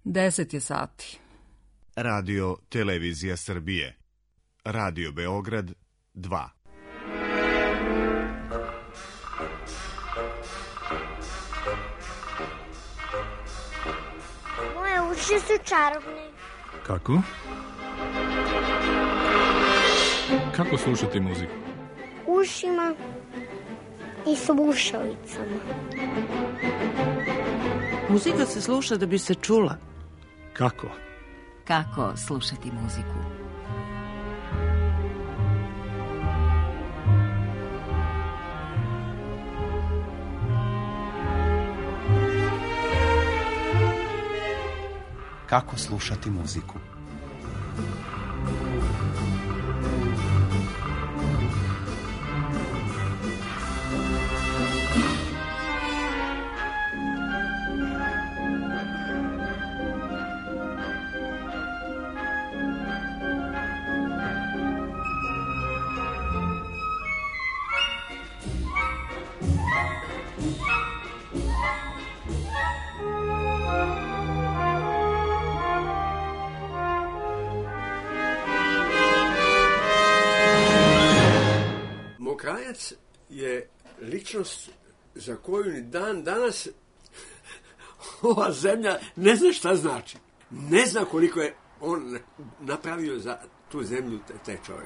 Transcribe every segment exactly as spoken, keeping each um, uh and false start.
Deset je sati. Radio Televizija Srbije. Radio Beograd dva. Moje uši su čarobne. Kako? Kako slušati muziku? Ušima i slušalicama. Muzika se sluša da bi se čula. Kako? Kako slušati muziku? Kako slušati muziku? Mokrajac je ličnost za koju ni dan danas ova zemlja ne zna šta znači. Ne zna koliko je on napravio za tu zemlju, taj čovjek.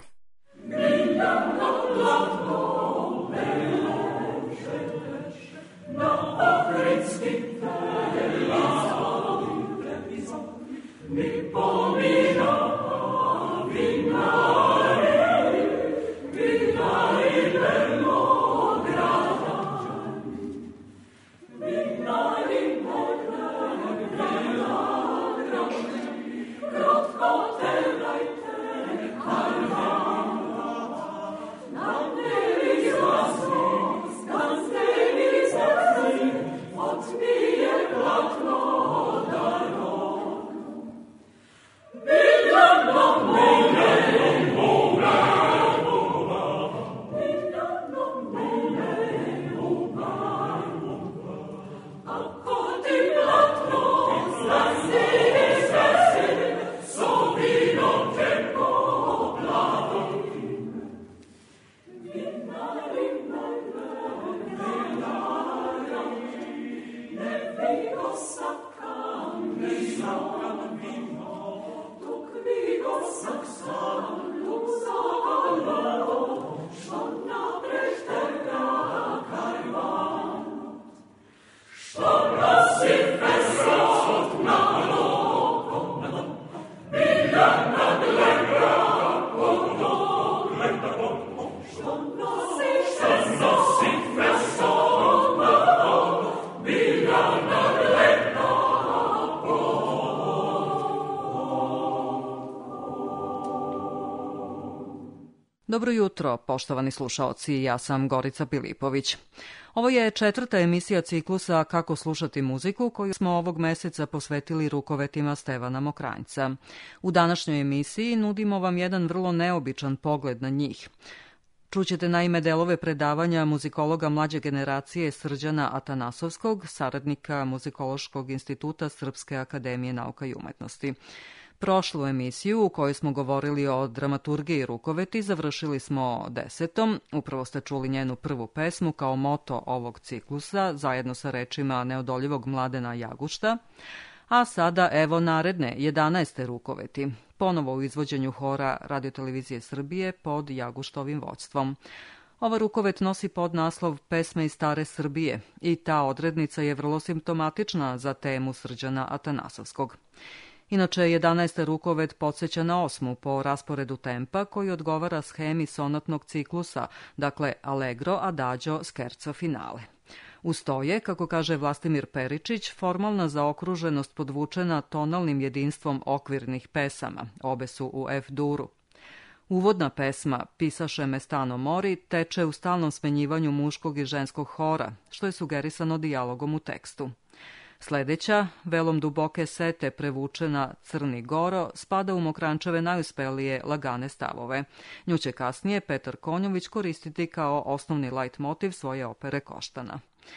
Dobro jutro, poštovani slušaoci, ja sam Gorica Pilipović. Ovo je četvrta emisija ciklusa Kako slušati muziku, koju smo ovog meseca posvetili rukovetima Stevana Mokranjca. U današnjoj emisiji nudimo vam jedan vrlo neobičan pogled na njih. Čućete naime delove predavanja muzikologa mlađe generacije Srđana Atanasovskog, saradnika Muzikološkog instituta Srpske akademije nauka i umetnosti. Prošlu emisiju u kojoj smo govorili o dramaturgiji rukoveti završili smo desetom. Upravo ste čuli njenu prvu pesmu kao moto ovog ciklusa, zajedno sa rečima neodoljivog Mladena Jagušta. A sada evo naredne, jedanaeste rukoveti, ponovo u izvođenju hora Radiotelevizije Srbije pod Jaguštovim vođstvom. Ova rukovet nosi podnaslov Pesme iz stare Srbije i ta odrednica je vrlo simptomatična za temu Srđana Atanasovskog. Inače, jedanaesti rukovet podsjeća na osmu po rasporedu tempa koji odgovara shemi sonatnog ciklusa, dakle allegro, adagio, scherzo, finale. Uz to je, kako kaže Vlastimir Peričić, formalna zaokruženost podvučena tonalnim jedinstvom okvirnih pesama, obe su u F-duru. Uvodna pesma Pisaše me stano mori teče u stalnom smenjivanju muškog i ženskog hora, što je sugerisano dijalogom u tekstu. Sledeća, Velom duboke sete prevučena Crni Goro, spada u Mokranjčeve najuspelije lagane stavove. Nju će kasnije Petar Konjović koristiti kao osnovni lajt motiv svoje opere Koštana.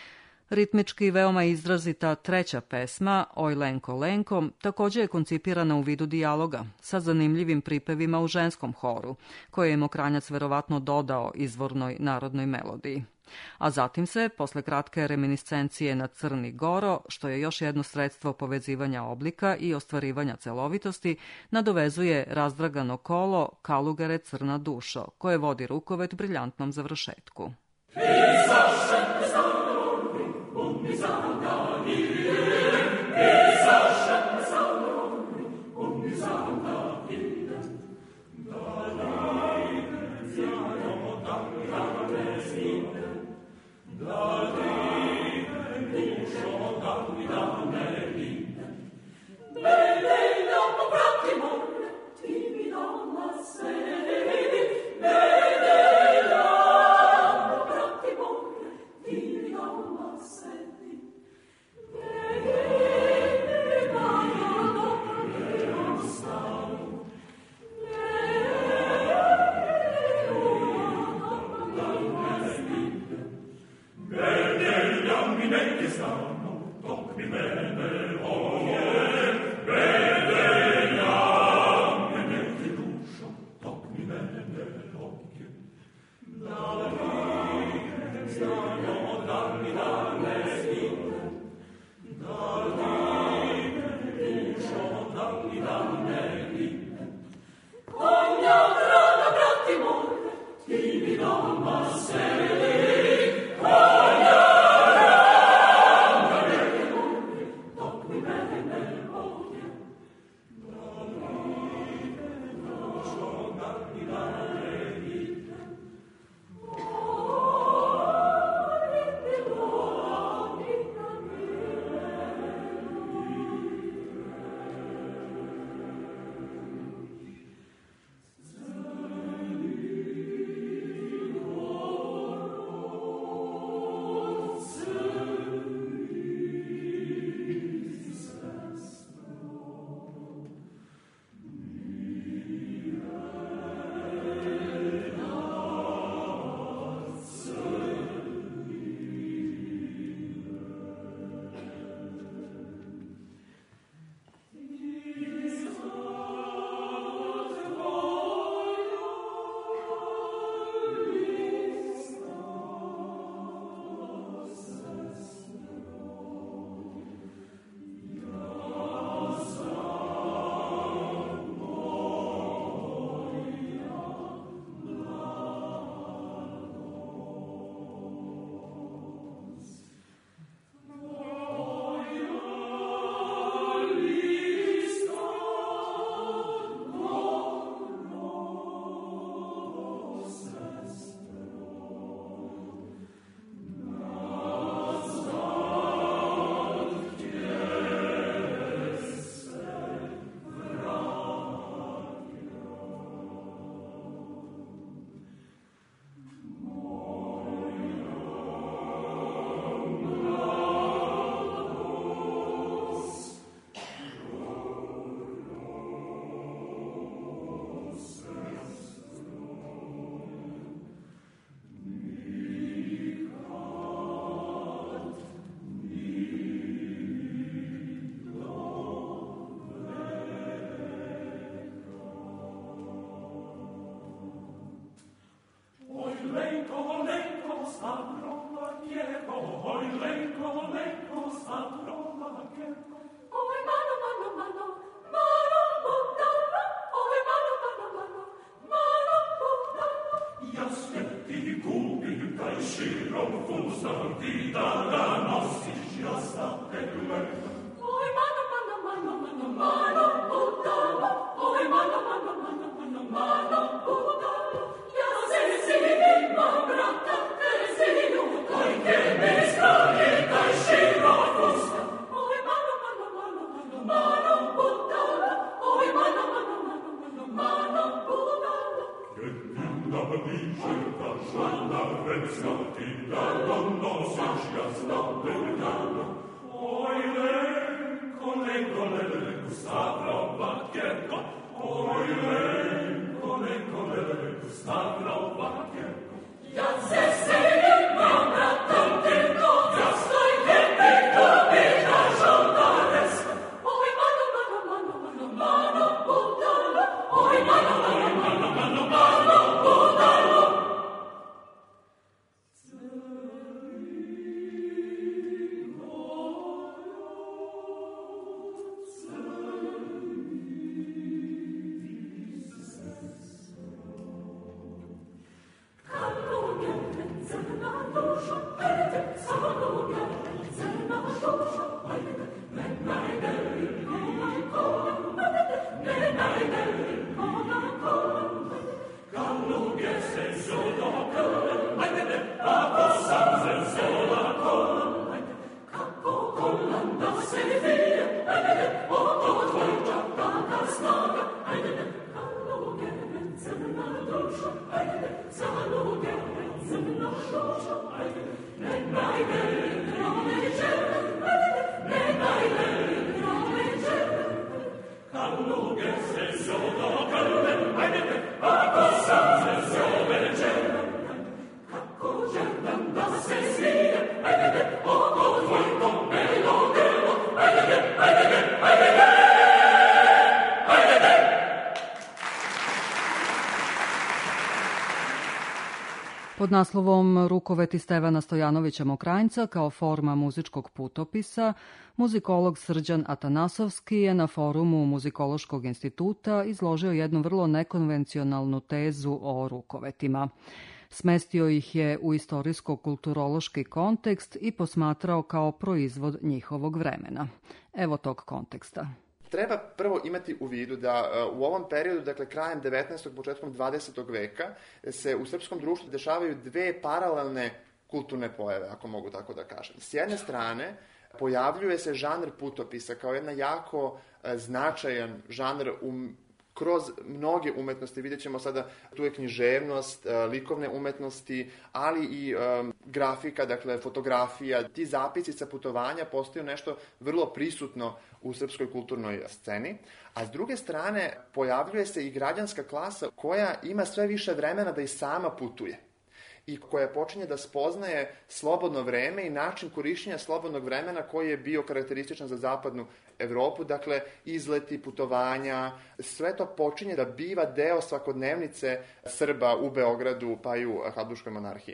Ritmički veoma izrazita treća pesma, Oj Lenko Lenko, također je koncipirana u vidu dijaloga, sa zanimljivim pripevima u ženskom horu, koje je Mokranjac verovatno dodao izvornoj narodnoj melodiji. A zatim se, posle kratke reminiscencije na Crni Goro, što je još jedno sredstvo povezivanja oblika i ostvarivanja celovitosti, nadovezuje razdragano kolo Kalugare Crna dušo, koje vodi rukovet briljantnom završetku. Ja se sedim, mam bratom tylko, ja stoj Pod naslovom Rukoveti Stevana Stojanovića Mokranjca kao forma muzičkog putopisa, muzikolog Srđan Atanasovski je na forumu Muzikološkog instituta izložio jednu vrlo nekonvencionalnu tezu o rukovetima. Smestio ih je u istorijsko-kulturološki kontekst i posmatrao kao proizvod njihovog vremena. Evo tog konteksta. Treba prvo imati u vidu da uh, u ovom periodu, dakle krajem devetnaestog. početkom dvadesetog veka, se u srpskom društvu dešavaju dve paralelne kulturne pojave, ako mogu tako da kažem. S jedne strane, pojavljuje se žanr putopisa kao jedna jako uh, značajan žanr um, kroz mnoge umetnosti. Vidjet ćemo sada, tu je književnost, likovne umetnosti, ali i um, grafika, dakle fotografija. Ti zapisi sa putovanja postaju nešto vrlo prisutno u srpskoj kulturnoj sceni. A s druge strane, pojavljuje se i građanska klasa koja ima sve više vremena da i sama putuje i koja počinje da spoznaje slobodno vreme i način korišćenja slobodnog vremena koji je bio karakterističan za zapadnu Evropu, dakle izleti, putovanja, sve to počinje da biva deo svakodnevnice Srba u Beogradu pa i u Habsburškoj monarhiji.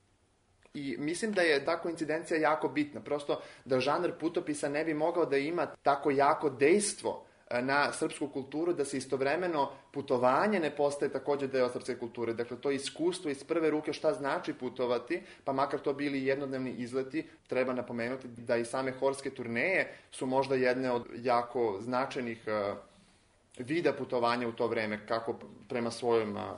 I mislim da je ta koincidencija jako bitna, prosto da žanr putopisa ne bi mogao da ima tako jako dejstvo na srpsku kulturu, da se istovremeno putovanje ne postaje takođe deo srpske kulture. Dakle, to iskustvo iz prve ruke šta znači putovati, pa makar to bili jednodnevni izleti, treba napomenuti da i same horske turneje su možda jedne od jako značajnih uh, vida putovanja u to vreme, kako prema svojom uh,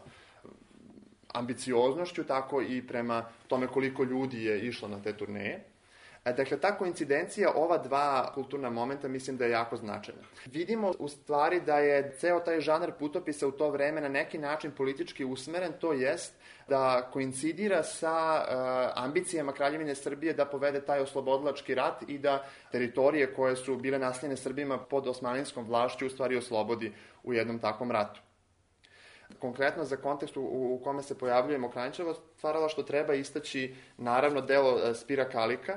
ambicioznošću, tako i prema tome koliko ljudi je išlo na te turneje. Dakle, ta koincidencija ova dva kulturna momenta mislim da je jako značajna. Vidimo u stvari da je ceo taj žanr putopisa u to vreme na neki način politički usmeren, to jest da koincidira sa uh, ambicijama Kraljevine Srbije da povede taj oslobodilački rat i da teritorije koje su bile naseljene Srbima pod osmaninskom vlašću u stvari oslobodi u jednom takvom ratu. Konkretno za kontekst u, u kome se pojavljuje Mokranjčevo stvaralaštvo treba istaći naravno delo Spira Kalika,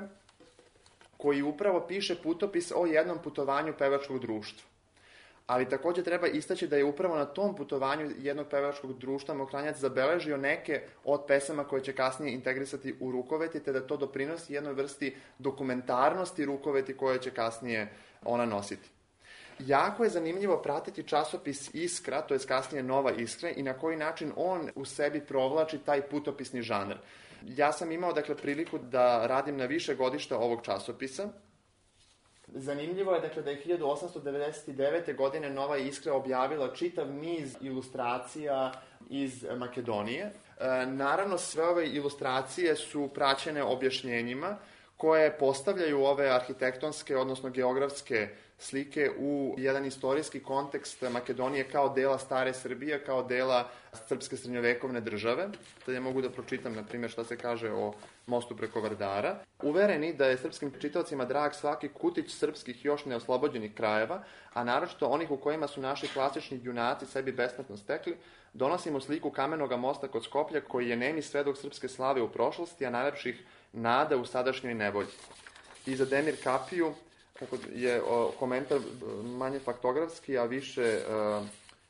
koji upravo piše putopis o jednom putovanju pevačkog društva. Ali takođe treba istaći da je upravo na tom putovanju jednog pevačkog društva Mokranjac zabeležio neke od pesama koje će kasnije integrisati u rukoveti, te da to doprinosi jednoj vrsti dokumentarnosti rukoveti koje će kasnije ona nositi. Jako je zanimljivo pratiti časopis Iskra, to je kasnije Nova Iskra, i na koji način on u sebi provlači taj putopisni žanr. Ja sam imao, dakle, priliku da radim na više godišta ovog časopisa. Zanimljivo je, dakle, da je hiljadu osamsto devedeset devete. godine Nova Iskra objavila čitav niz ilustracija iz Makedonije. E, naravno, sve ove ilustracije su praćene objašnjenjima koje postavljaju ove arhitektonske, odnosno geografske slike u jedan istorijski kontekst Makedonije kao dela stare Srbije, kao dela srpske srednjovekovne države. Sad ja mogu da pročitam, na primjer, šta se kaže o mostu preko Vardara. Uvereni da je srpskim čitaocima drag svaki kutić srpskih još neoslobođenih krajeva, a naročito onih u kojima su naši klasični junaci sebi besmrtno stekli, donosimo sliku kamenog mosta kod Skoplja koji je nemi svedok srpske slave u prošlosti, a najlepših nada u sadašnjoj nevolji. I za Demir Kapiju, kako je o, komentar manje faktografski, a više uh,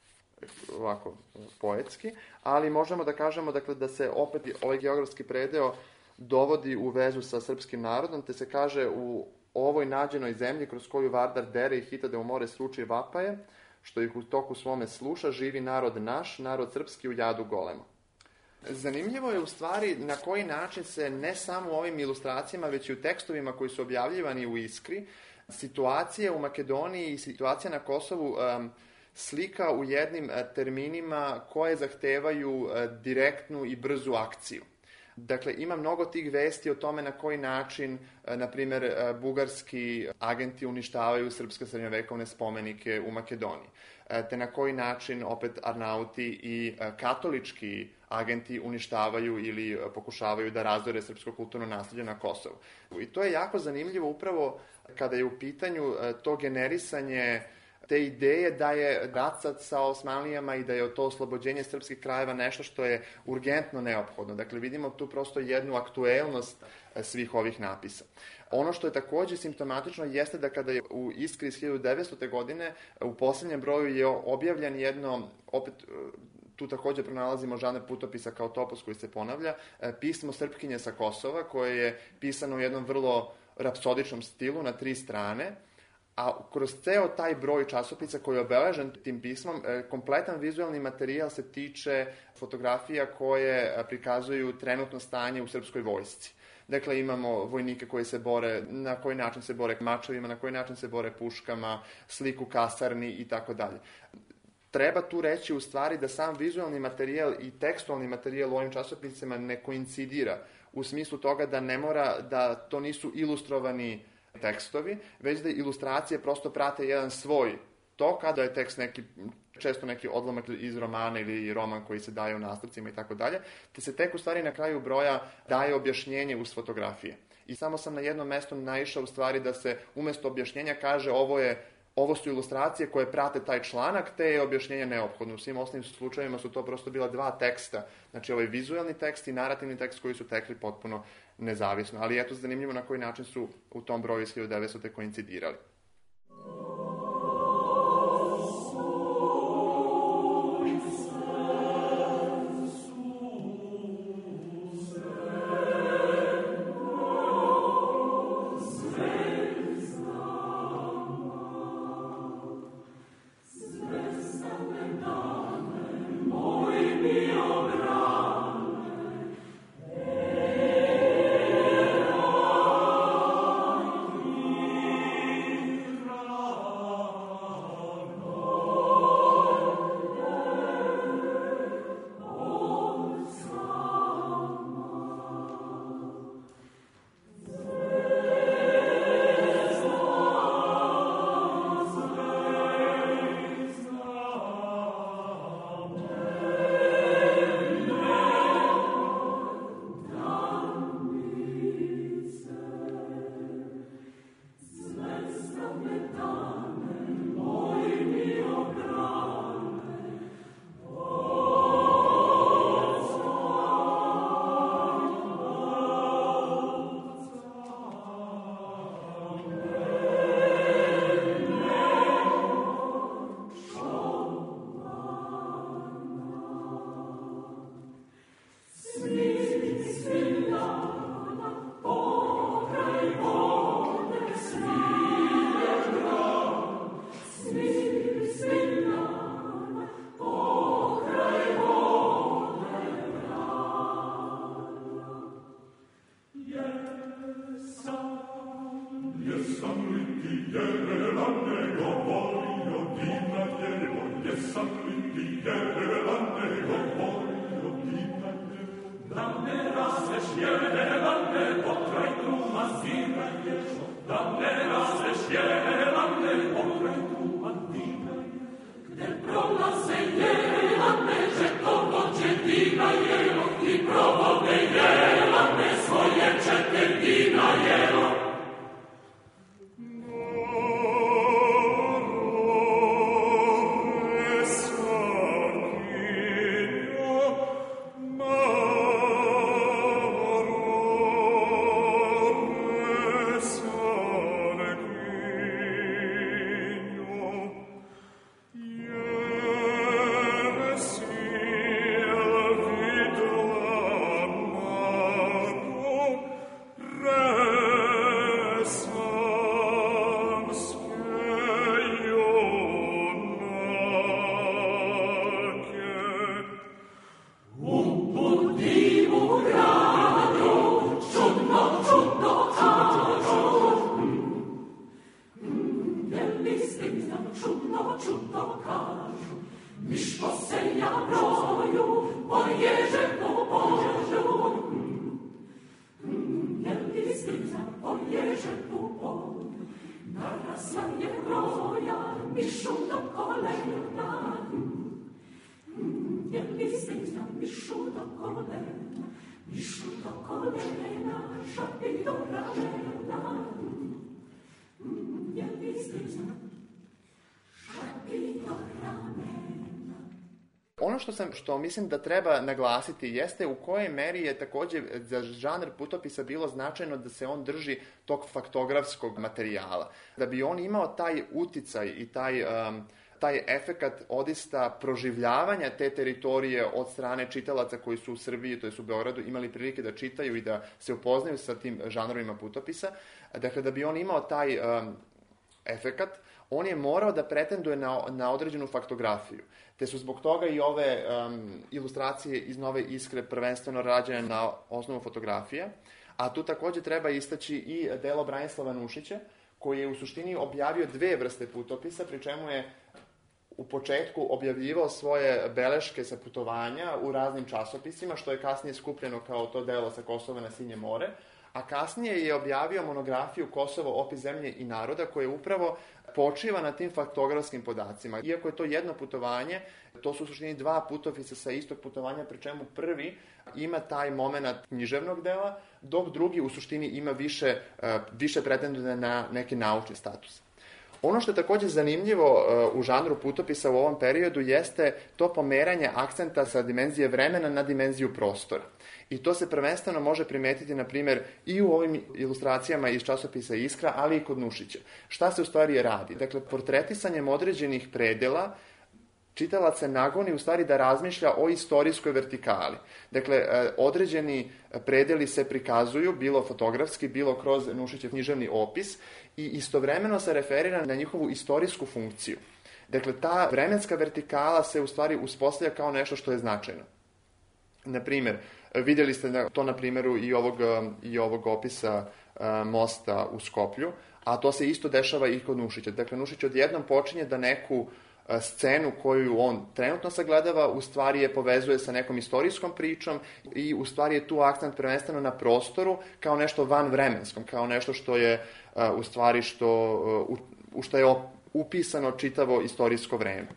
ovako poetski, ali možemo da kažemo, dakle, da se opet ovaj geografski predeo dovodi u vezu sa srpskim narodom, te se kaže u ovoj nađenoj zemlji kroz koju Vardar dere i hitade u more sruči vapaje, što ih u toku svome sluša, živi narod naš, narod srpski u jadu golemo. Zanimljivo je u stvari na koji način se ne samo u ovim ilustracijama, već i u tekstovima koji su objavljivani u Iskri, situacija u Makedoniji i situacija na Kosovu um, slika u jednim uh, terminima koje zahtevaju uh, direktnu i brzu akciju. Dakle, ima mnogo tih vesti o tome na koji način, uh, na primjer, uh, bugarski agenti uništavaju srpske srednjovekovne spomenike u Makedoniji, uh, te na koji način opet Arnauti i uh, katolički agenti uništavaju ili uh, pokušavaju da razore srpsko kulturno nasleđe na Kosovu. I to je jako zanimljivo upravo kada je u pitanju to generisanje te ideje da je rat sa Osmanlijama i da je to oslobođenje srpskih krajeva nešto što je urgentno neophodno. Dakle, vidimo tu prosto jednu aktuelnost svih ovih napisa. Ono što je takođe simptomatično jeste da kada je u Iskri iz hiljadu devetstote. godine u poslednjem broju je objavljen jedno, opet tu takođe pronalazimo žanar putopisa kao topos koji se ponavlja, pismo Srpkinje sa Kosova, koje je pisano u jednom vrlo rapsodičnom stilu na tri strane, a kroz ceo taj broj časopisa koji je obeležen tim pismom, kompletan vizualni materijal se tiče fotografija koje prikazuju trenutno stanje u srpskoj vojsci. Dakle, imamo vojnike koji se bore, na koji način se bore mačevima, na koji način se bore puškama, sliku kasarni i tako dalje. Treba tu reći u stvari da sam vizualni materijal i tekstualni materijal u ovim časopisima ne koincidira u smislu toga da ne mora, da to nisu ilustrovani tekstovi, već da ilustracije prosto prate jedan svoj tok, kada je tekst neki, često neki odlomak iz romana ili roman koji se daje u nastavcima i tako dalje, te se tek u stvari na kraju broja daje objašnjenje uz fotografije. I samo sam na jednom mestu naišao u stvari da se umesto objašnjenja kaže ovo je Ovo su ilustracije koje prate taj članak, te je objašnjenje neophodno. U svim osnovnim slučajevima su to prosto bila dva teksta. Znači, ovaj vizualni tekst i narativni tekst koji su tekli potpuno nezavisno. Ali eto, zanimljivo na koji način su u tom broju iz hiljadu devetstote. koincidirali. Shut ono što, sam, što mislim da treba naglasiti jeste u kojoj meri je takođe za žanr putopisa bilo značajno da se on drži tog faktografskog materijala. Da bi on imao taj uticaj i taj... Um, taj efekat odista proživljavanja te teritorije od strane čitalaca koji su u Srbiji, to je u Beogradu, imali prilike da čitaju i da se upoznaju sa tim žanrovima putopisa. Dakle, da bi on imao taj um, efekat, on je morao da pretenduje na, na određenu faktografiju. Te su zbog toga i ove um, ilustracije iz Nove Iskre prvenstveno rađene na osnovu fotografije, a tu takođe treba istaći i delo Branislava Nušića, koji je u suštini objavio dve vrste putopisa, pri čemu je u početku objavljivao svoje beleške sa putovanja u raznim časopisima, što je kasnije skupljeno kao to delo Sa Kosova na Sinje more, a kasnije je objavio monografiju Kosovo, opis zemlje i naroda, koja upravo počiva na tim faktografskim podacima. Iako je to jedno putovanje, to su u suštini dva putopisa sa istog putovanja, pri čemu prvi ima taj moment književnog dela, dok drugi u suštini ima više, više pretenduje na neki naučni status. Ono što je takođe zanimljivo u žanru putopisa u ovom periodu jeste to pomeranje akcenta sa dimenzije vremena na dimenziju prostora. I to se prvenstveno može primetiti, na primjer, i u ovim ilustracijama iz časopisa Iskra, ali i kod Nušića. Šta se u stvari radi? Dakle, portretisanjem određenih predela čitalac se nagoni u stvari da razmišlja o istorijskoj vertikali. Dakle, određeni predeli se prikazuju, bilo fotografski, bilo kroz Nušićev književni opis, i istovremeno se referira na njihovu istorijsku funkciju. Dakle, ta vremenska vertikala se u stvari uspostavlja kao nešto što je značajno. Na primjer, vidjeli ste to na primjeru i ovog, i ovog opisa mosta u Skoplju, a to se isto dešava i kod Nušića. Dakle, Nušić odjednom počinje da neku scenu koju on trenutno sagledava, u stvari je povezuje sa nekom istorijskom pričom i u stvari je tu akcent prvenstveno na prostoru kao nešto vanvremenskom, kao nešto što je u stvari što, u što je upisano čitavo istorijsko vreme.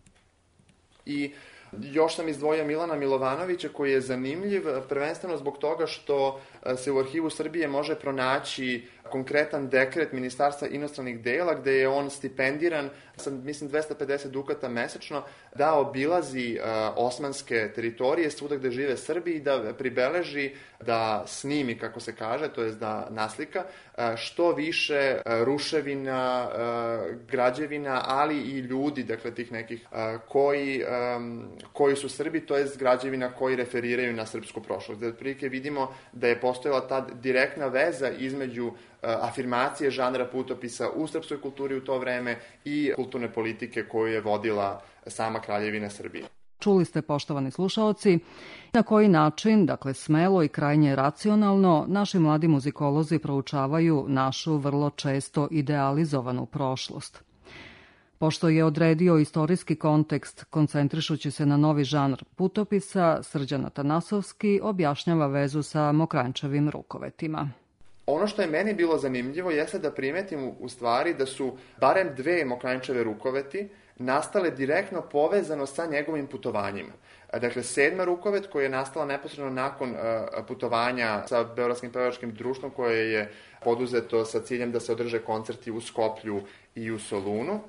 I još sam izdvojio Milana Milovanovića, koji je zanimljiv prvenstveno zbog toga što se u Arhivu Srbije može pronaći konkretan dekret Ministarstva inostranih dela, gde je on stipendiran sa, mislim, dvesta pedeset dukata mesečno, da obilazi uh, osmanske teritorije, svuda gde žive Srbi, i da pribeleži, da snimi, kako se kaže, to jest da naslika, uh, što više uh, ruševina, uh, građevina, ali i ljudi, dakle, tih nekih uh, koji, um, koji su Srbi, to jest građevina koji referiraju na srpsku prošlost. Da otprilike vidimo da je postojala ta direktna veza između afirmacije žanra putopisa u srpskoj kulturi u to vreme i kulturne politike koju je vodila sama Kraljevina Srbije. Čuli ste, poštovani slušaoci, na koji način, dakle smelo i krajnje racionalno, naši mladi muzikolozi proučavaju našu vrlo često idealizovanu prošlost. Pošto je odredio istorijski kontekst, koncentrišući se na novi žanr putopisa, Srđan Atanasovski objašnjava vezu sa Mokranjčevim rukovetima. Ono što je meni bilo zanimljivo jeste da primetim u stvari da su barem dve Mokranjčeve rukoveti nastale direktno povezano sa njegovim putovanjima. Dakle, sedma rukovet koja je nastala neposredno nakon putovanja sa Beogradskim pevačkim društvom koje je poduzeto sa ciljem da se održe koncerti u Skoplju i u Solunu.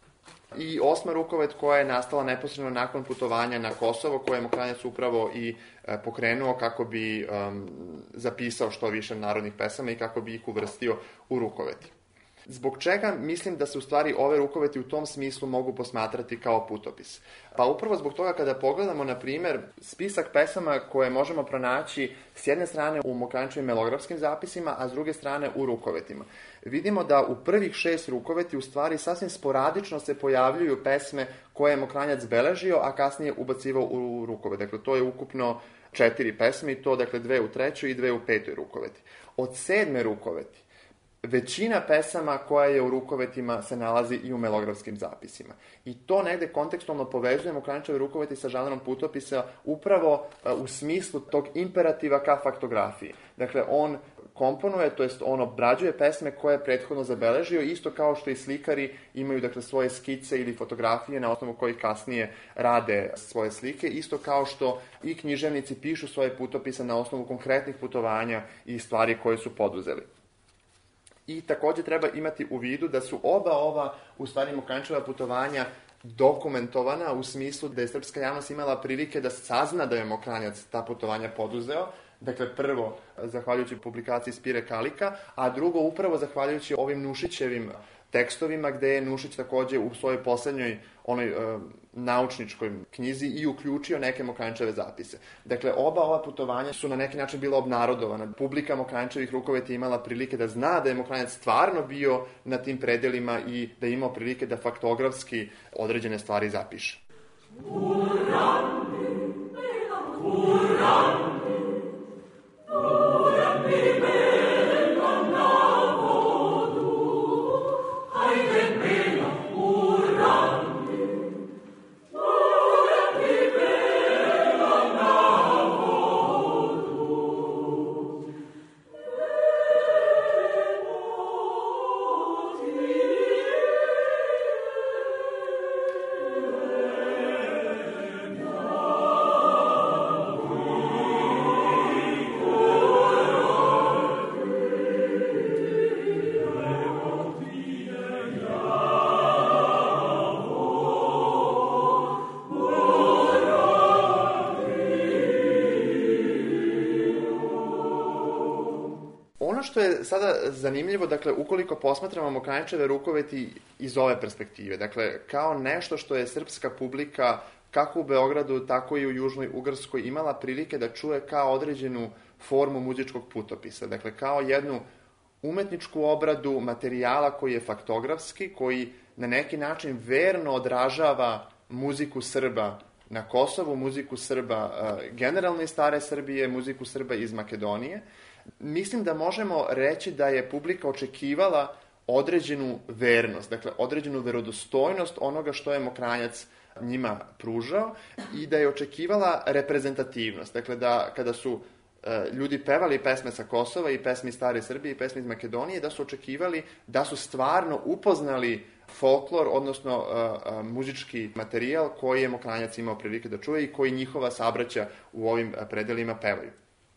I osma rukovet koja je nastala neposredno nakon putovanja na Kosovo, koje je Mokranjac upravo i pokrenuo kako bi um, zapisao što više narodnih pesama i kako bi ih uvrstio u rukoveti. Zbog čega mislim da se u stvari ove rukoveti u tom smislu mogu posmatrati kao putopis? Pa upravo zbog toga kada pogledamo, na primer, spisak pesama koje možemo pronaći s jedne strane u Mokranjčevim melografskim zapisima, a s druge strane u rukovetima. Vidimo da u prvih šest rukoveti u stvari sasvim sporadično se pojavljuju pesme koje je Mokranjac beležio, a kasnije ubacivao u rukovet. Dakle, to je ukupno četiri pesme i to, dakle, dve u trećoj i dve u petoj rukoveti. Od sedme rukoveti većina pesama koja je u rukovetima se nalazi i u melografskim zapisima. I to negde kontekstualno povezuje Mokranjčeve rukoveti sa žanrom putopisa upravo u smislu tog imperativa ka faktografiji. Dakle, on komponuje, to jest on obrađuje pesme koje je prethodno zabeležio, isto kao što i slikari imaju, dakle, svoje skice ili fotografije na osnovu kojih kasnije rade svoje slike, isto kao što i književnici pišu svoje putopise na osnovu konkretnih putovanja i stvari koje su poduzeli. I takođe treba imati u vidu da su oba ova, u stvari, Mokranjčeva putovanja dokumentovana u smislu da je srpska javnost imala prilike da sazna da je Mokranjac ta putovanja poduzeo. Dakle, prvo, zahvaljujući publikaciji Spire Kalika, a drugo, upravo zahvaljujući ovim Nušićevim tekstovima, gde je Nušić takođe u svojoj poslednjoj onoj e, naučničkoj knjizi i uključio neke Mokranjčeve zapise. Dakle, oba ova putovanja su na neki način bila obnarodovana. Publika Mokranjčevih Rukoveti imala prilike da zna da je Mokranjac stvarno bio na tim predelima i da je imao prilike da faktografski određene stvari zapiše. Što je sada zanimljivo, dakle, ukoliko posmatramo Mokranjčeve Rukoveti iz ove perspektive, dakle, kao nešto što je srpska publika, kako u Beogradu, tako i u Južnoj Ugarskoj, imala prilike da čuje kao određenu formu muzičkog putopisa, dakle, kao jednu umetničku obradu materijala koji je faktografski, koji na neki način verno odražava muziku Srba na Kosovu, muziku Srba generalno iz stare Srbije, muziku Srba iz Makedonije. Mislim da možemo reći da je publika očekivala određenu vernost, dakle određenu verodostojnost onoga što je Mokranjac njima pružao i da je očekivala reprezentativnost. Dakle, da kada su e, ljudi pevali pesme sa Kosova i pesme iz stare Srbije i pesme iz Makedonije, da su očekivali da su stvarno upoznali folklor, odnosno e, e, muzički materijal koji je Mokranjac imao prilike da čuje i koji njihova sabraća u ovim predelima pevaju.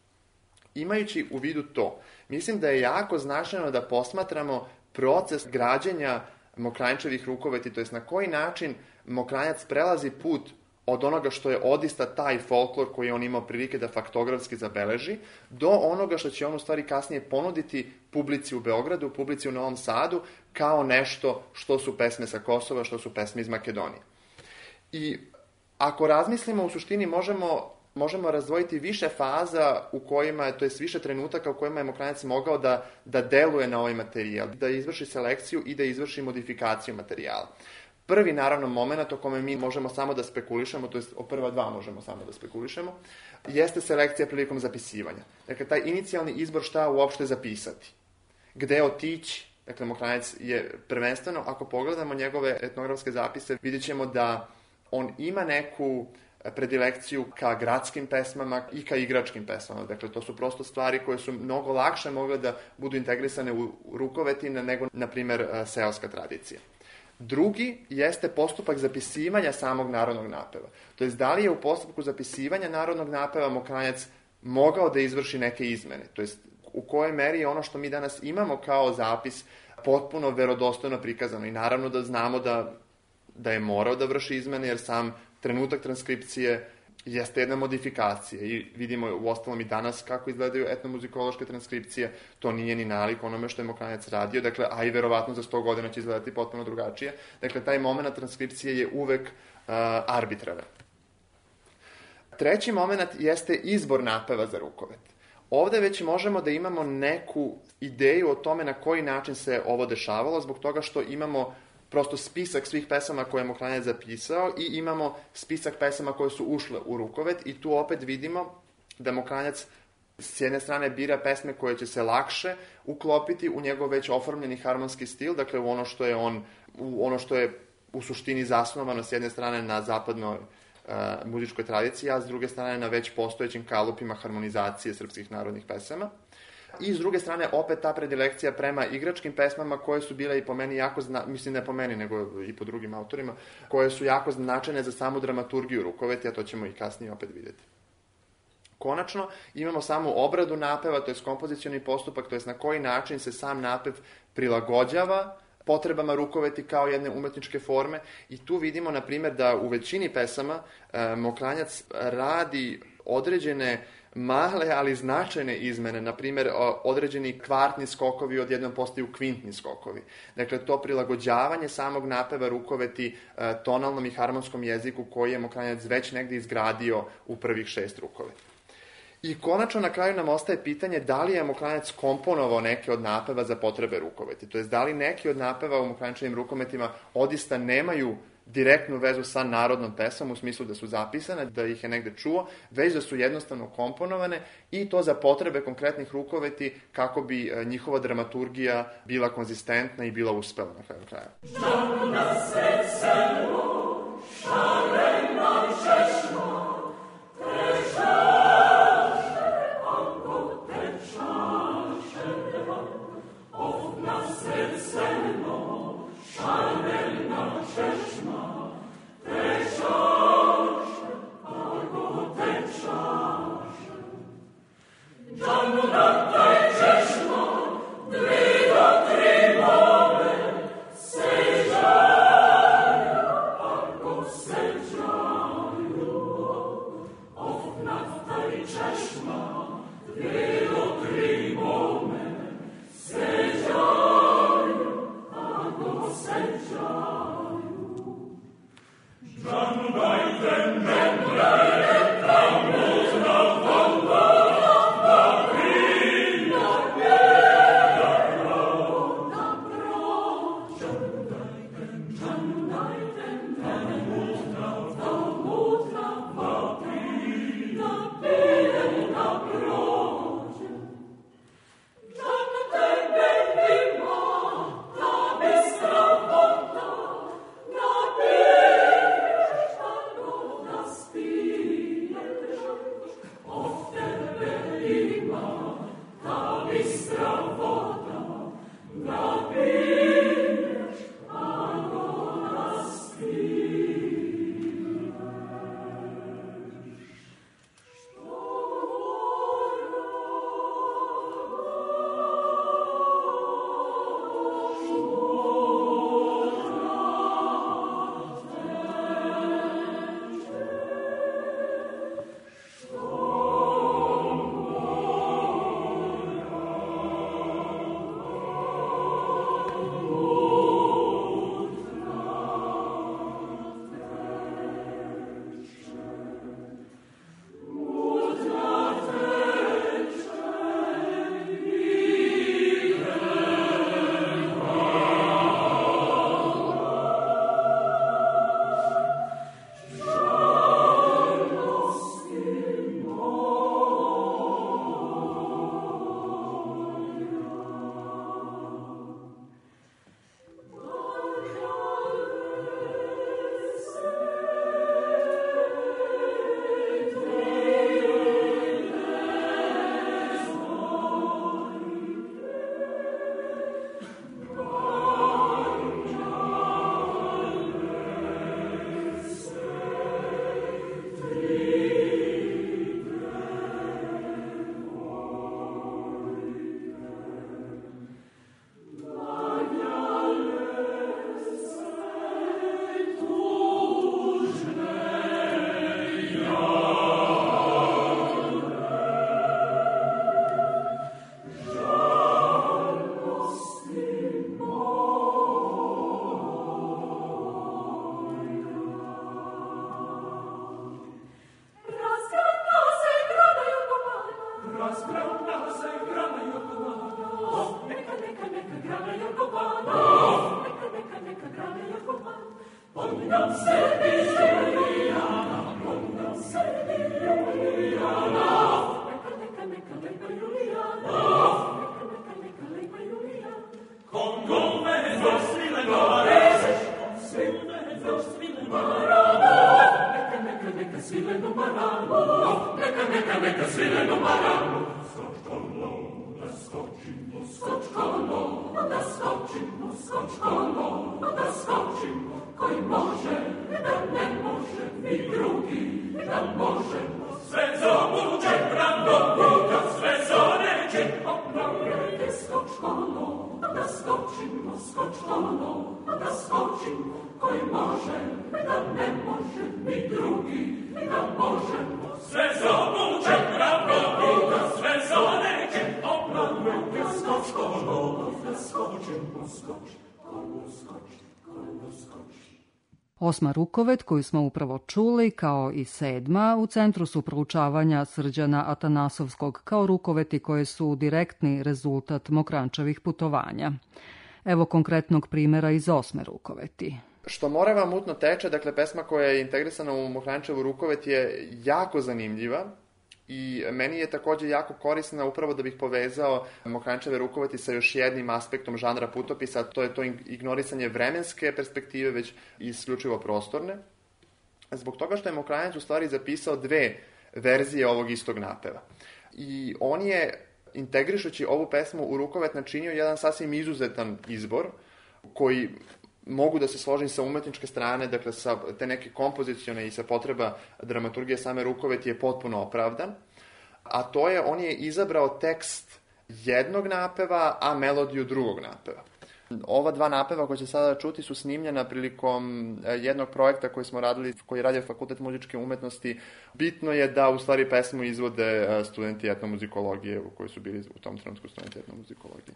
Imajući u vidu to, mislim da je jako značajno da posmatramo proces građenja Mokranjčevih Rukoveti, to jest na koji način Mokranjac prelazi put od onoga što je odista taj folklor koji je on imao prilike da faktografski zabeleži, do onoga što će on u stvari kasnije ponuditi publici u Beogradu, publici u Novom Sadu, kao nešto što su pesme sa Kosova, što su pesme iz Makedonije. I ako razmislimo, u suštini možemo... možemo razdvojiti više faza u kojima, to je više trenutaka u kojima je Mokranjac mogao da, da deluje na ovaj materijal, da izvrši selekciju i da izvrši modifikaciju materijala. Prvi, naravno, moment o kome mi možemo samo da spekulišemo, to je o prva dva možemo samo da spekulišemo, jeste selekcija prilikom zapisivanja. Dakle, taj inicijalni izbor šta uopšte zapisati. Gde otići? Dakle, Mokranjac je prvenstveno, ako pogledamo njegove etnografske zapise, vidjet ćemo da on ima neku predilekciju ka gradskim pesmama i ka igračkim pesmama. Dakle, to su prosto stvari koje su mnogo lakše mogle da budu integrisane u Rukoveti nego, na primer, seoska tradicija. Drugi jeste postupak zapisivanja samog narodnog napeva. To je da li je u postupku zapisivanja narodnog napeva Mokranjac mogao da izvrši neke izmene. To je u kojoj meri je ono što mi danas imamo kao zapis potpuno verodostojno prikazano. I naravno da znamo da, da je morao da vrši izmene, jer sam trenutak transkripcije jeste jedna modifikacija i vidimo u ostalom i danas kako izgledaju etnomuzikološke transkripcije, to nije ni nalik onome što je Mokranjac radio, dakle, a i verovatno za sto godina će izgledati potpuno drugačije. Dakle, taj moment transkripcije je uvek uh, arbitraran. Treći moment jeste izbor napeva za Rukovet. Ovde već možemo da imamo neku ideju o tome na koji način se ovo dešavalo, zbog toga što imamo prosto spisak svih pesama koje je Mokranjac zapisao i imamo spisak pesama koje su ušle u Rukovet i tu opet vidimo da Mokranjac s jedne strane bira pesme koje će se lakše uklopiti u njegov već oformljeni harmonski stil, dakle u ono što je on, u ono što je u suštini zasnovano s jedne strane na zapadnoj uh, muzičkoj tradiciji, a s druge strane na već postojećim kalupima harmonizacije srpskih narodnih pesama. I s druge strane, opet ta predilekcija prema igračkim pesmama koje su bile i po meni jako, zna... mislim ne po meni, nego i po drugim autorima, koje su jako značajne za samu dramaturgiju Rukoveti, a to ćemo i kasnije opet vidjeti. Konačno, imamo samu obradu napeva, to je kompozicioni postupak, to je na koji način se sam napev prilagođava potrebama rukoveti kao jedne umetničke forme i tu vidimo, na primjer, da u većini pesama e, Mokranjac radi određene male, ali značajne izmene, na primjer, određeni kvartni skokovi odjednom postaju kvintni skokovi. Dakle, to prilagođavanje samog napeva rukoveti tonalnom i harmonskom jeziku koji je Mokranjac već negdje izgradio u prvih šest rukoveti. I konačno na kraju nam ostaje pitanje da li je Mokranjac komponovao neke od napeva za potrebe rukoveti. To jest, da li neki od napeva u Mokranjačevim rukometima odista nemaju direktnu vezu sa narodnom pesmom, u smislu da su zapisane, da ih je negde čuo, već da su jednostavno komponovane i to za potrebe konkretnih rukoveti kako bi njihova dramaturgija bila konzistentna i bila uspela na kraju kraja. Sve zone će, opnove, skočkolo, Osma rukovet, koju smo upravo čuli, kao i sedma, u centru su proučavanja Srđana Atanasovskog kao rukoveti koje su direktni rezultat Mokranjčevih putovanja. Evo konkretnog primjera iz osme rukoveti. Što Morava mutno teče, dakle pesma koja je integrisana u Mokranjčevu rukovet je jako zanimljiva i meni je takođe jako korisna upravo da bih povezao Mokranjčeve rukoveti sa još jednim aspektom žanra putopisa, a to je to ignorisanje vremenske perspektive, već isključivo prostorne. Zbog toga što je Mokranjac u stvari zapisao dve verzije ovog istog napeva. I on je, integrišući ovu pesmu u rukovet, načinio jedan sasvim izuzetan izbor, koji mogu da se složim sa umetničke strane, dakle sa te neke kompozicione i sa potreba dramaturgije same rukoveti je potpuno opravdan, a to je, on je izabrao tekst jednog napeva, a melodiju drugog napeva. Ova dva napeva koje će sada čuti su snimljena prilikom jednog projekta koji smo radili, koji je radio Fakultet muzičke umetnosti. Bitno je da u stvari pesmu izvode studenti etnomuzikologije, u koji su bili u tom trenutku studenti etnomuzikologije.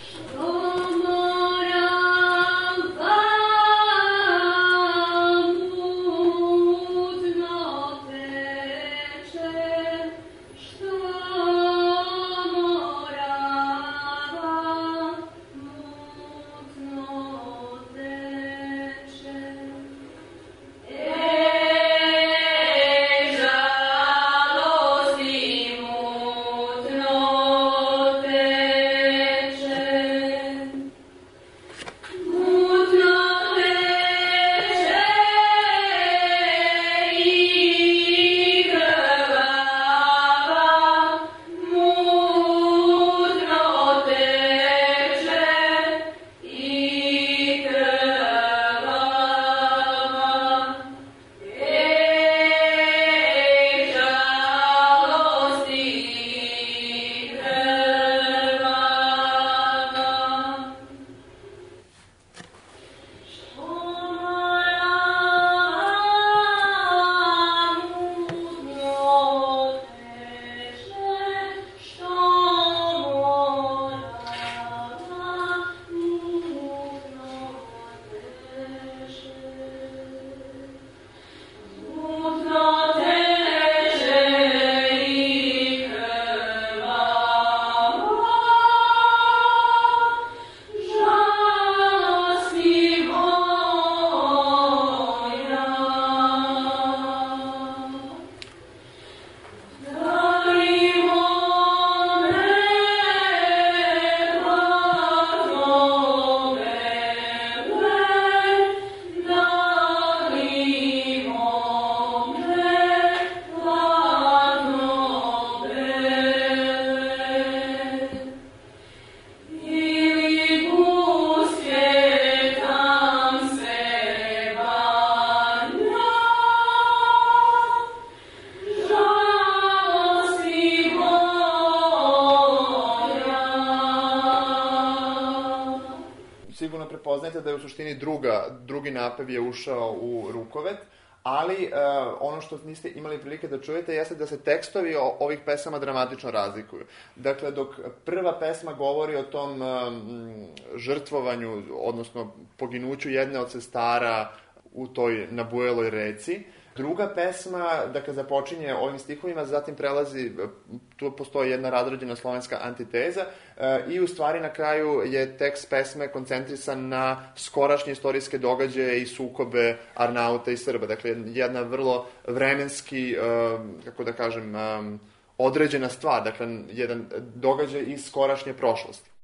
Prepoznajte da je u suštini druga, drugi napev je ušao u rukovet, ali uh, ono što niste imali prilike da čujete jeste da se tekstovi o, ovih pesama dramatično razlikuju. Dakle, dok prva pesma govori o tom um, žrtvovanju, odnosno poginuću jedne od sestara u toj nabujeloj reci, druga pesma, dakle, započinje ovim stihovima, zatim prelazi, tu postoji jedna razrađena slovenska antiteza i u stvari na kraju je tekst pesme koncentrisan na skorašnje istorijske događaje i sukobe Arnauta i Srba. Dakle, jedna vrlo vremenski, kako da kažem, određena stvar, dakle, jedan događaj iz skorašnje prošlosti.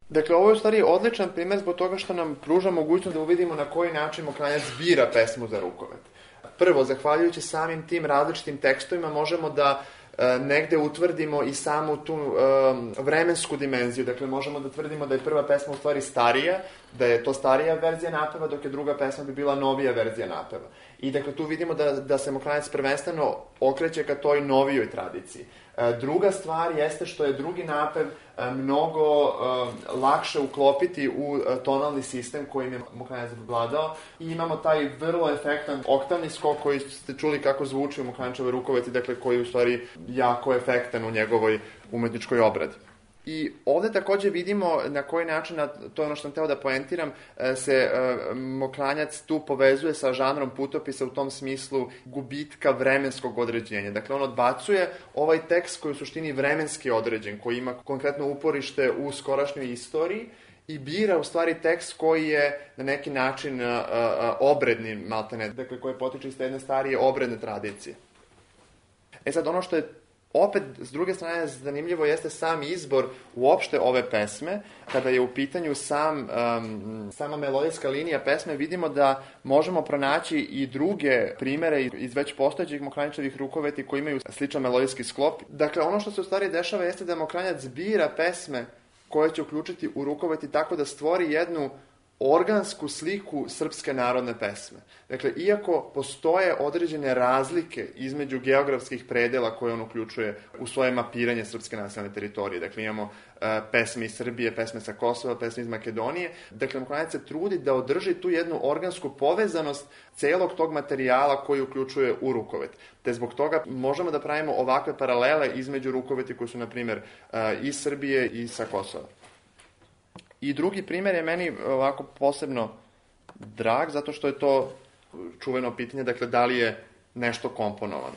Dakle, ovo je u stvari odličan primjer zbog toga što nam pruža mogućnost da uvidimo na koji način Mokranjac bira pesmu za rukovet. Prvo, zahvaljujući samim tim različitim tekstovima, možemo da e, negde utvrdimo i samu tu e, vremensku dimenziju. Dakle, možemo da tvrdimo da je prva pesma u stvari starija, da je to starija verzija napeva, dok je druga pesma bi bila novija verzija napeva. I dakle, tu vidimo da, da se Mokranjac prvenstveno okreće ka toj novijoj tradiciji. E, druga stvar jeste što je drugi napev e, mnogo e, lakše uklopiti u e, tonalni sistem kojim je Mokranjac vladao i imamo taj vrlo efektan oktavni skok koji ste čuli kako zvuči u Mokranjačevoj rukoveti, dakle koji je u stvari jako efektan u njegovoj umetničkoj obradi. I ovde takođe vidimo na koji način, to je ono što sam teo da poentiram, se Mokranjac tu povezuje sa žanrom putopisa u tom smislu gubitka vremenskog određenja. Dakle, on odbacuje ovaj tekst koji je u suštini vremenski određen, koji ima konkretno uporište u skorašnjoj istoriji i bira u stvari tekst koji je na neki način obredni, maltene, dakle koji potiče iz jedne starije obredne tradicije. E sad, ono što je opet, s druge strane, zanimljivo jeste sam izbor uopšte ove pesme. Kada je u pitanju sam, um, sama melodijska linija pesme, vidimo da možemo pronaći i druge primere iz već postojećih Mokranjačevih rukoveti koji imaju sličan melodijski sklop. Dakle, ono što se u stvari dešava jeste da Mokranjac bira pesme koje će uključiti u rukoveti tako da stvori jednu organsku sliku srpske narodne pesme. Dakle, iako postoje određene razlike između geografskih predela koje on uključuje u svoje mapiranje srpske nacionalne teritorije. Dakle, imamo uh, pesme iz Srbije, pesme sa Kosova, pesme iz Makedonije. Dakle, Mokranjac se trudi da održi tu jednu organsku povezanost celog tog materijala koji uključuje u rukovet. Te zbog toga možemo da pravimo ovakve paralele između rukoveti koji su, na primjer, uh, iz Srbije i sa Kosova. I drugi primjer je meni ovako posebno drag, zato što je to čuveno pitanje, dakle, da li je nešto komponovano.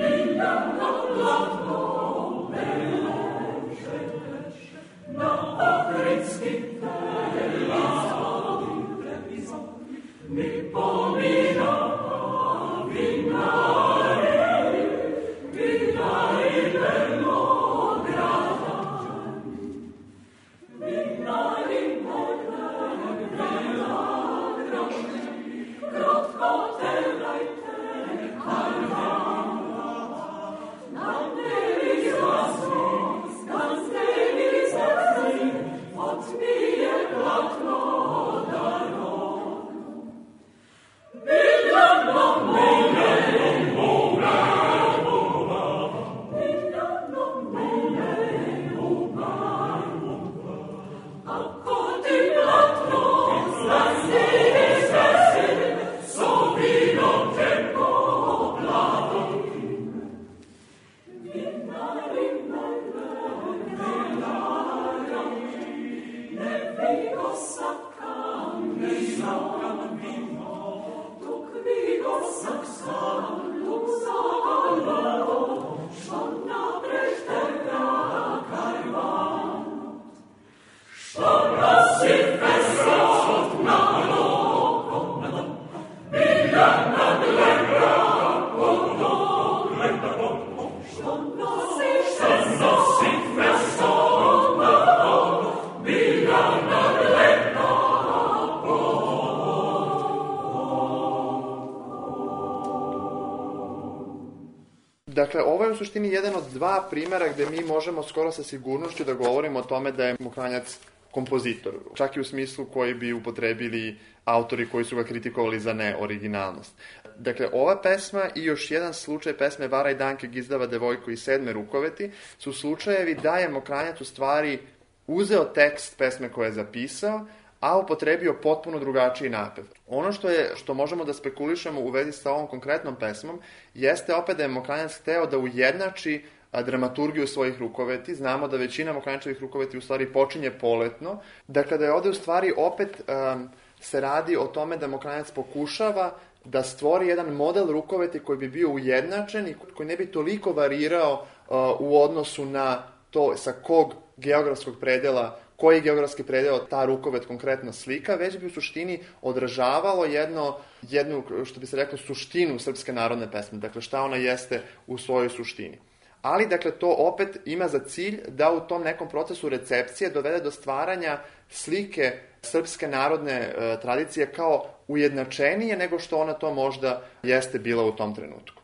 Dakle, ovo je u suštini jedan od dva primjera gde mi možemo skoro sa sigurnošću da govorimo o tome da je Mokranjac kompozitor. Čak i u smislu koji bi upotrebili autori koji su ga kritikovali za neoriginalnost. Dakle, ova pesma i još jedan slučaj pesme Varaj Danke Gizdava devojko i sedme rukoveti su slučajevi da je Mokranjac u stvari uzeo tekst pesme koje je zapisao, a upotrebio potpuno drugačiji napev. Ono što je što možemo da spekulišemo u vezi sa ovom konkretnom pesmom jeste opet da je Mokranjac hteo da ujednači dramaturgiju svojih rukoveti. Znamo da većina Mokranjačevih rukoveti u stvari počinje poletno, da kada je ovde u stvari opet um, se radi o tome da Mokranjac pokušava da stvori jedan model rukoveti koji bi bio ujednačen i koji ne bi toliko varirao uh, u odnosu na to sa kog geografskog predela, koji geografski predeo ta rukovet konkretno slika, već bi u suštini odražavalo jedno, jednu, što bi se reklo, suštinu srpske narodne pesme, dakle šta ona jeste u svojoj suštini. ali dakle to opet ima za cilj da u tom nekom procesu recepcije dovede do stvaranja slike srpske narodne e, tradicije kao ujednačenije nego što ona to možda jeste bila u tom trenutku.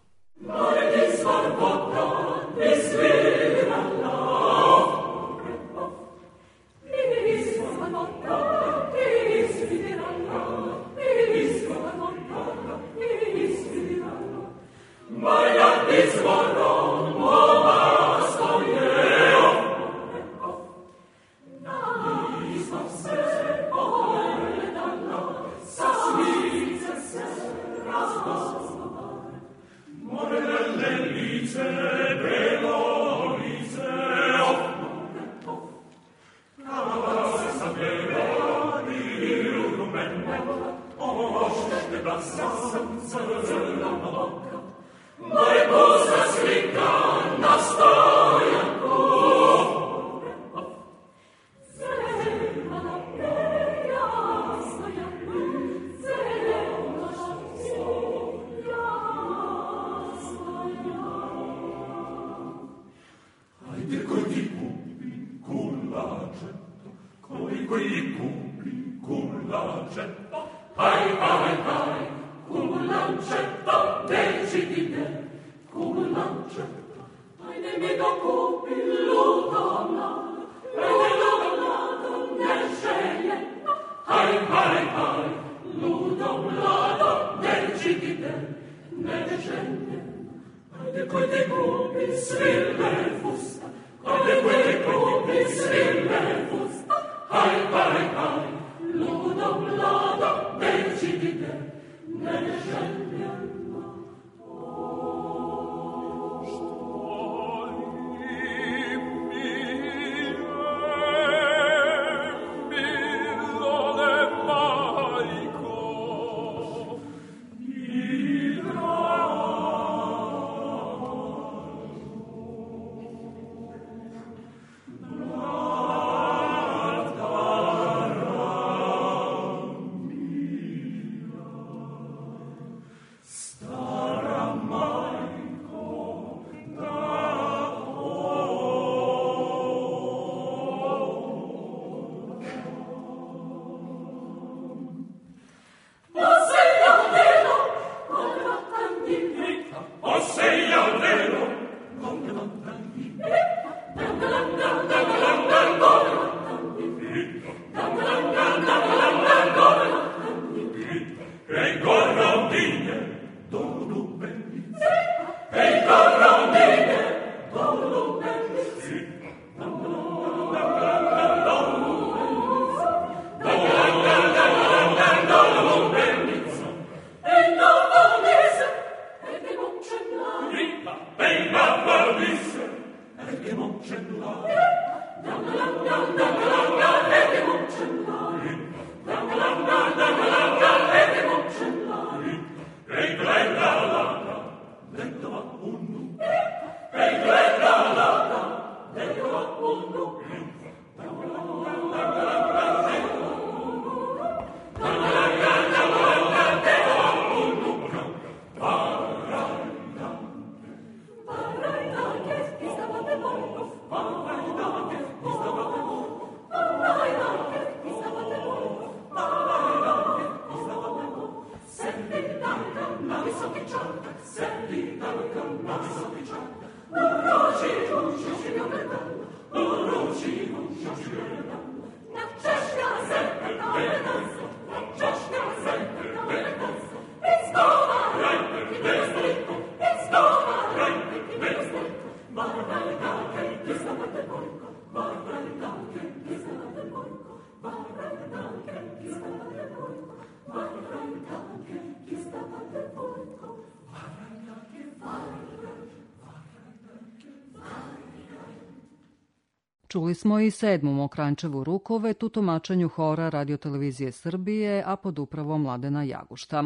Čuli smo i sedmu Mokranjčevu rukovet u tumačenju hora Radiotelevizije Srbije, a pod upravom Mladena Jagušta.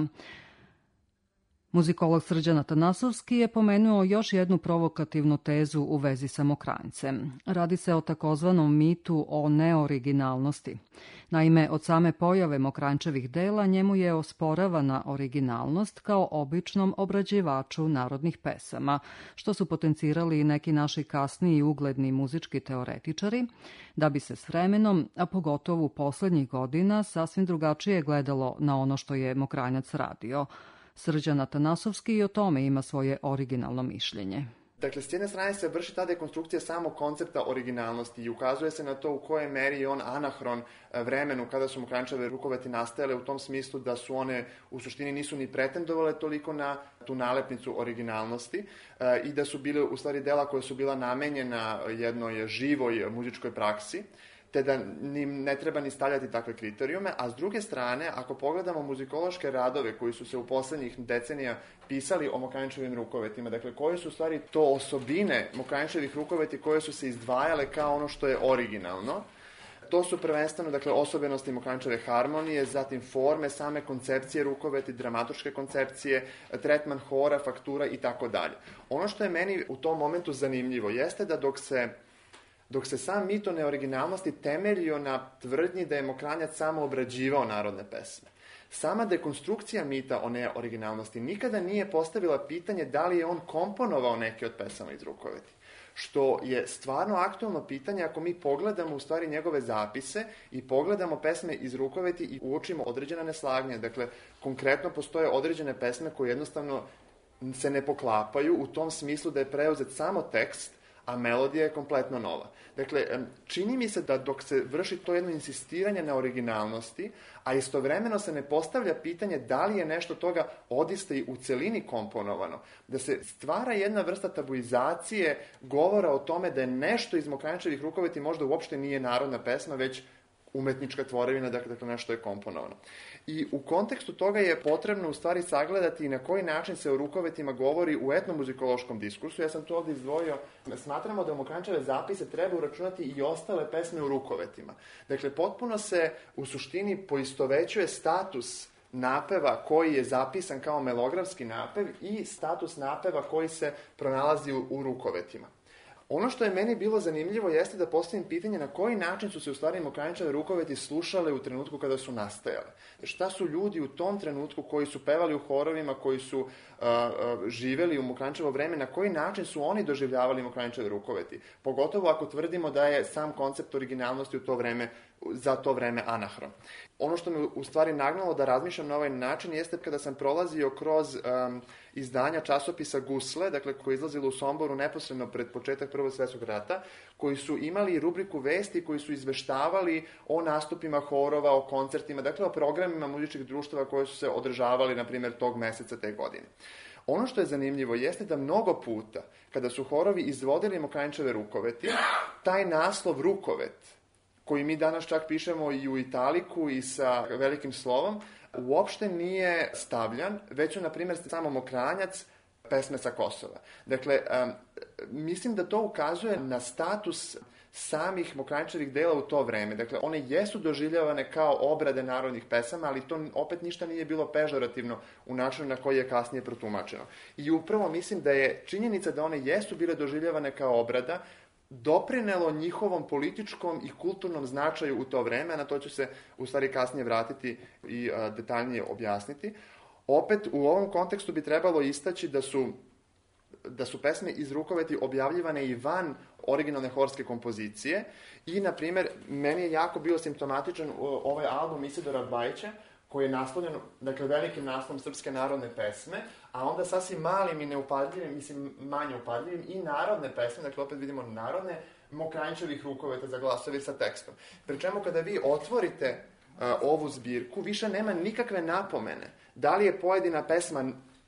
Muzikolog Srđan Atanasovski je pomenuo još jednu provokativnu tezu u vezi sa Mokranjcem. Radi se o takozvanom mitu o neoriginalnosti. Naime, od same pojave Mokranjčevih dela njemu je osporavana originalnost kao običnom obrađivaču narodnih pesama, što su potencirali i neki naši kasniji ugledni muzički teoretičari, da bi se s vremenom, a pogotovo u poslednjih godina, sasvim drugačije gledalo na ono što je Mokranjac radio. Srđan Atanasovski i o tome ima svoje originalno mišljenje. Dakle, s jedne strane se vrši ta dekonstrukcija samog koncepta originalnosti i ukazuje se na to u kojoj meri je on anahron vremenu kada su Mokranjčeve rukoveti nastajale, u tom smislu da su one u suštini nisu ni pretendovale toliko na tu nalepnicu originalnosti i da su bile u stvari dela koja su bila namenjena jednoj živoj muzičkoj praksi, te da im ne treba ni stavljati takve kriterijume, a s druge strane, ako pogledamo muzikološke radove koji su se u poslednjih decenija pisali o Mokranjčevim rukovetima, dakle, koje su u stvari to osobine Mokranjčevih rukoveti koje su se izdvajale kao ono što je originalno, to su prvenstveno, dakle, osobenosti Mokranjčeve harmonije, zatim forme, same koncepcije rukoveti, dramaturške koncepcije, tretman hora, faktura i tako dalje. Ono što je meni u tom momentu zanimljivo jeste da dok se Dok se sam mit o neoriginalnosti temeljio na tvrdnji da je Mokranjac samo obrađivao narodne pesme, sama dekonstrukcija mita o neoriginalnosti nikada nije postavila pitanje da li je on komponovao neke od pesama iz rukoveti. Što je stvarno aktualno pitanje ako mi pogledamo u stvari njegove zapise i pogledamo pesme iz rukoveti i uočimo određena neslaganja. Dakle, konkretno postoje određene pesme koje jednostavno se ne poklapaju u tom smislu da je preuzet samo tekst, a melodija je kompletno nova. Dakle, čini mi se da dok se vrši to jedno insistiranje na originalnosti, a istovremeno se ne postavlja pitanje da li je nešto toga odiste i u celini komponovano, da se stvara jedna vrsta tabuizacije govora o tome da je nešto iz Mokranjčevih rukoveti možda uopšte nije narodna pesma, već umetnička tvorevina, dakle nešto je komponovano. I u kontekstu toga je potrebno u stvari sagledati i na koji način se o rukovetima govori u etnomuzikološkom diskursu. Ja sam tu ovdje izdvojio, smatramo da u Mokranjčeve zapise treba uračunati i ostale pesme u rukovetima. Dakle, potpuno se u suštini poistovećuje status napeva koji je zapisan kao melografski napev i status napeva koji se pronalazi u, u rukovetima. Ono što je meni bilo zanimljivo jeste da postavim pitanje na koji način su se u stvari Mokranjčeve rukoveti slušale u trenutku kada su nastajale. Šta su ljudi u tom trenutku koji su pevali u horovima, koji su uh, uh, živeli u Mokranjčevo vreme, na koji način su oni doživljavali Mokranjčeve rukoveti? Pogotovo ako tvrdimo da je sam koncept originalnosti u to vreme, za to vreme anahron. Ono što me u stvari nagnalo da razmišljam na ovaj način jeste kada sam prolazio kroz um, izdanja časopisa Gusle, dakle koje je izlazilo u Somboru neposredno pred početak Prvog svjetskog rata, koji su imali rubriku vesti, koji su izveštavali o nastupima horova, o koncertima, dakle o programima muzičkih društava koje su se održavali, na primjer, tog meseca te godine. Ono što je zanimljivo jeste da mnogo puta, kada su horovi izvodili Mokranjčeve rukoveti, taj naslov rukovet, koji mi danas čak pišemo i u italiku i sa velikim slovom, uopšte nije stavljan, već su, na primjer, samo Mokranjac, pesme sa Kosova. Dakle, um, mislim da to ukazuje na status samih Mokranjčevih dela u to vreme. Dakle, one jesu doživljavane kao obrade narodnih pesama, ali to opet ništa nije bilo pežorativno u načinu na koji je kasnije protumačeno. I upravo mislim da je činjenica da one jesu bile doživljavane kao obrada doprinelo njihovom političkom i kulturnom značaju u to vreme, a na to ću se u stvari kasnije vratiti i a, detaljnije objasniti. Opet, u ovom kontekstu bi trebalo istaći da su, da su pesme iz rukoveti objavljivane i van originalne horske kompozicije i, na primjer, meni je jako bio simptomatičan ovaj album Isidora Bajića, koji je naslovljen, dakle, velikim naslovom Srpske narodne pesme, a onda sasvim malim i neupadljivim, mislim, manje upadljivim, i narodne pesme, dakle, opet vidimo narodne, Mokranjčevih rukoveta za glasovi sa tekstom. Pri čemu, kada vi otvorite uh, ovu zbirku, više nema nikakve napomene da li je pojedina pesma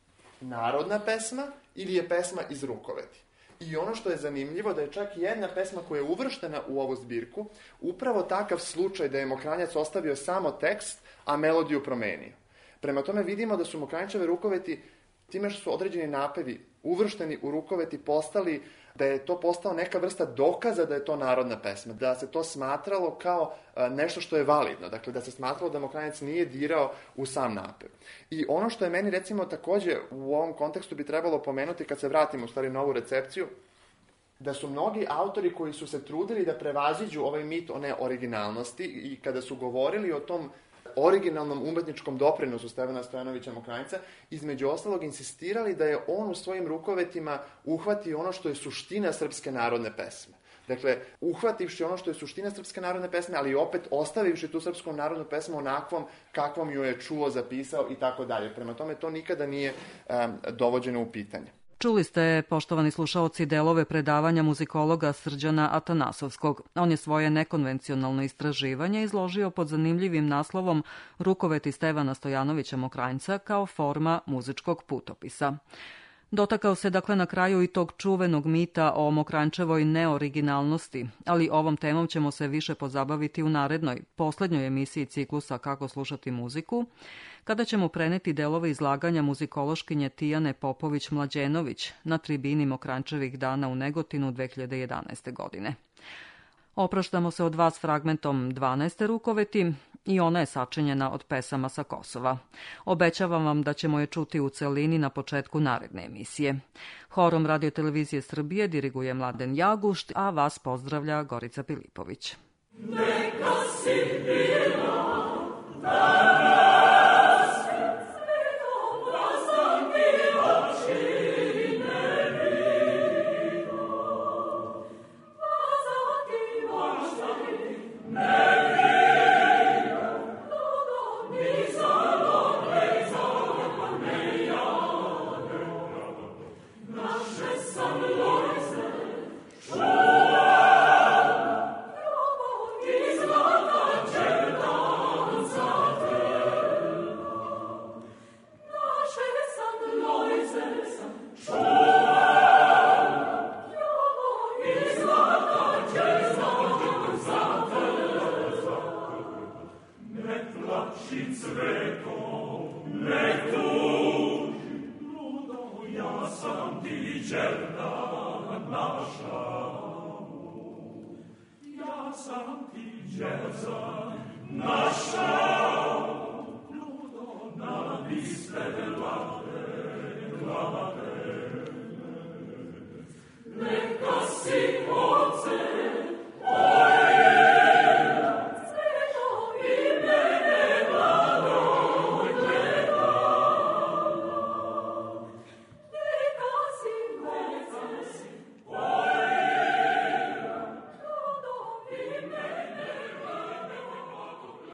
narodna pesma ili je pesma iz rukoveti. I ono što je zanimljivo, da je čak jedna pesma koja je uvrštena u ovu zbirku, upravo takav slučaj da je Mokranjac ostavio samo tekst, a melodiju promenio. Prema tome vidimo da su Mokranjčeve rukoveti, time što su određeni napevi uvršteni u rukoveti, postali, da je to postao neka vrsta dokaza da je to narodna pesma, da se to smatralo kao nešto što je validno, dakle da se smatralo da Mokranjac nije dirao u sam napev. I ono što je meni, recimo, takođe u ovom kontekstu bi trebalo pomenuti, kad se vratimo u stvari na ovu recepciju, da su mnogi autori koji su se trudili da prevaziđu ovaj mit one originalnosti i kada su govorili o tom originalnom umetničkom doprinosu Stevana Stojanovića Mokranjca, između ostalog insistirali da je on u svojim rukovetima uhvatio ono što je suština srpske narodne pesme. Dakle, uhvativši ono što je suština srpske narodne pesme, ali opet ostavivši tu srpsku narodnu pesmu onakvom kakvom ju je čuo, zapisao i tako dalje. Prema tome, to nikada nije um, dovođeno u pitanje. Čuli ste, poštovani slušaoci, delove predavanja muzikologa Srđana Atanasovskog. On je svoje nekonvencionalno istraživanje izložio pod zanimljivim naslovom Rukoveti Stevana Stojanovića Mokranjca kao forma muzičkog putopisa. Dotakao se dakle na kraju i tog čuvenog mita o Mokranjčevoj neoriginalnosti, ali ovom temom ćemo se više pozabaviti u narednoj, poslednjoj emisiji ciklusa Kako slušati muziku, kada ćemo preneti delove izlaganja muzikološkinje Tijane Popović-Mlađenović na tribini Mokranjčevih dana u Negotinu dve hiljade jedanaeste. godine. Opraštamo se od vas fragmentom dvanaeste rukoveti i ona je sačinjena od pesama sa Kosova. Obećavam vam da ćemo je čuti u celini na početku naredne emisije. Horom Radio-televizije Srbije diriguje Mladen Jagušt, a vas pozdravlja Gorica Pilipović. Neka si bila danas svetom razlani oči. Naša, ludo, na biste delate, glavate.